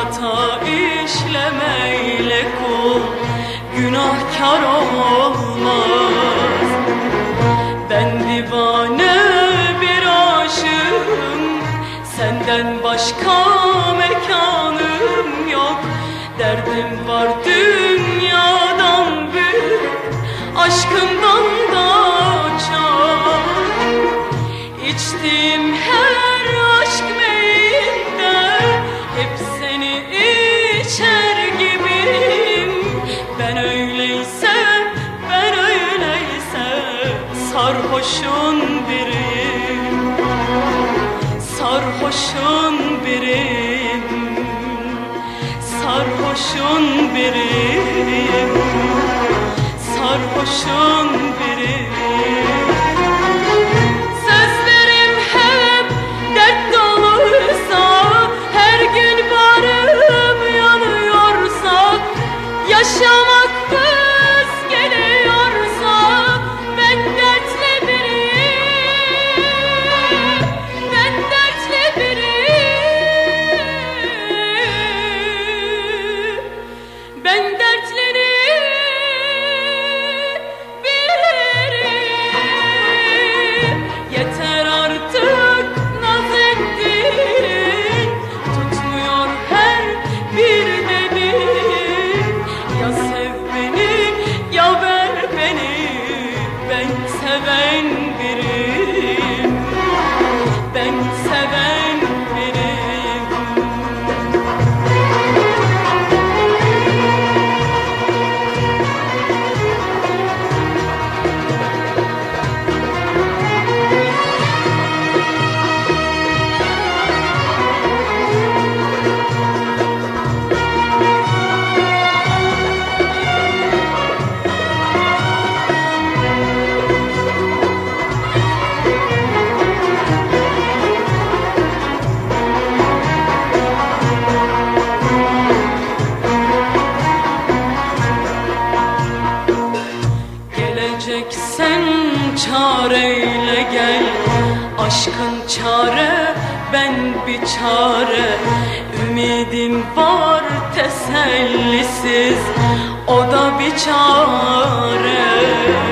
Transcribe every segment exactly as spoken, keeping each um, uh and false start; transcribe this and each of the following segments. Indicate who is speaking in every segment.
Speaker 1: hata işlemeyle kul günahkar olmaz. Ben divane bir aşığım, senden başka mekanım yok. Derdim var dünyadan büyük, aşkından da çok. İçtiğim her aşk meyinde hep seni içer gibiyim. Ben öyleyse, ben öyleyse sarhoşun biriyim, sarhoşun biriyim, sarhoşun biriyim, sarhoşun biriyim. Sözlerim hep dert doluysa, her gün barım yanıyorsa, yaşamak kız geliyorsa, ben dertli biriyim, ben dertli biriyim, ben dertli yeter artık naz ettin, tutmuyor her bir dediğin. Ya sev beni ya ver beni, ben seven biriyim, ben seven biriyim. Geleceksen çareyle gel, aşkın çare, ben bir çare. Ümidim var tesellisiz, o da bir çare.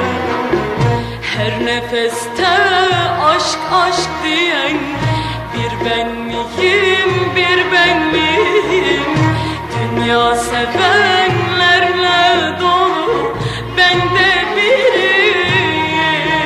Speaker 1: Her nefeste aşk aşk diyen, bir ben miyim, bir ben miyim? Dünya sevenlerle dolu, ben de biriyim.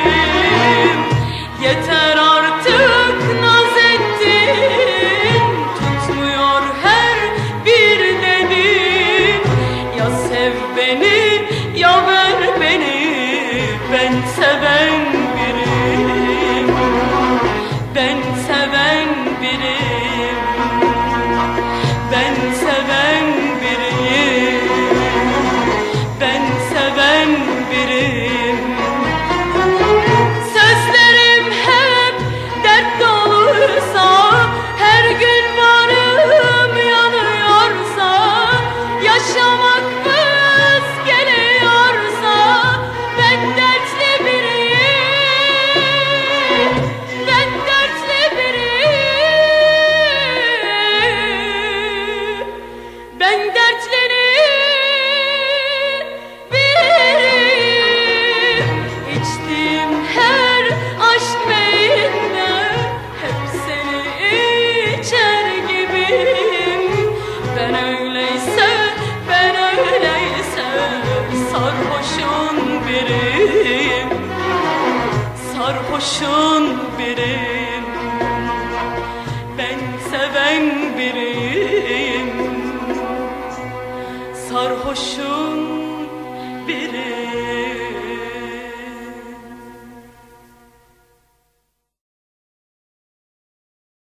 Speaker 1: Yeter artık naz ettin, tutmuyor her bir dediğin. Ya sev beni ya ver beni, ben seven biriyim, ben seven biriyim, ben seven biriyim, ben seven biriyim. Sözlerim hep dert doluysa, her gün varım yanıyorsa, yaşamak vız geliyorsa, ben dertli biriyim, ben dertli biriyim, ben dertli biriyim. İçtiğim her aşk meyinde hep seni içer gibiyim. Ben öyleyse, ben öyleyse sarhoşun biriyim, sarhoşun biriyim, ben seven biriyim, sarhoşun biriyim.